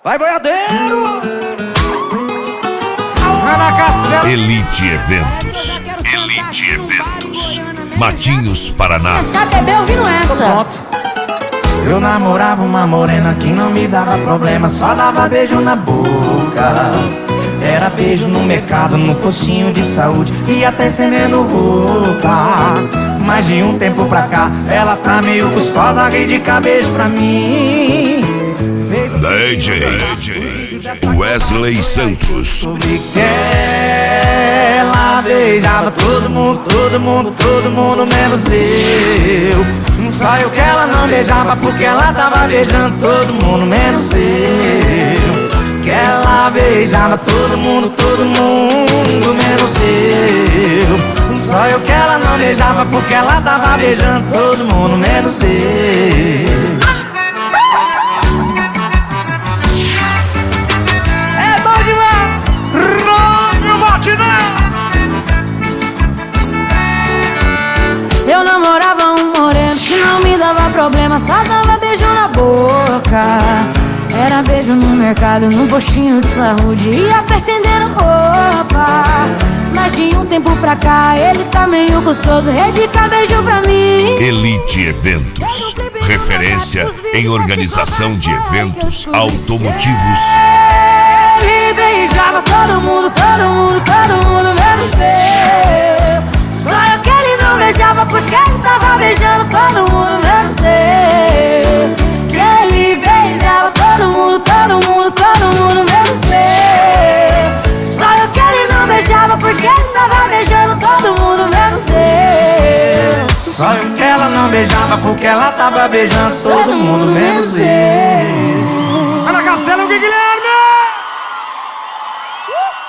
Vai, boiadeiro! Elite Eventos. Elite Eventos. Matinhos, Paraná. Essa bebê ouvindo essa. Eu namorava uma morena que não me dava problema, só dava beijo na boca. Era beijo no mercado, no postinho de saúde e até estendendo roupa. Mas de um tempo pra cá, ela tá meio gostosa, rei de cabeça pra mim. DJ Wesley Santos. Soube que ela beijava todo mundo menos eu. Só eu que ela não beijava porque ela tava beijando todo mundo menos eu. Que ela beijava todo mundo menos eu. Só eu que ela não beijava porque ela tava beijando todo mundo menos eu. É bom demais! Rônio Martinez! Eu namorava um moreno que não me dava problema, só dava beijo na boca. Era beijo no mercado, no postinho de saúde e até estendendo roupa. Mas de um tempo pra cá, ele tá meio gostoso, dedica beijo pra mim. Elite Eventos. Referência em organização de eventos automotivos. Ele beijava todo mundo menos eu. Só eu que ele não beijava porque ele tava beijando todo mundo menos eu. Que ele beijava todo mundo menos eu. Só eu que ele não beijava porque ele tava beijando todo mundo menos eu. Só eu que ela não beijava porque ela tava beijando todo mundo menos eu. Ana Castelo, Guilherme!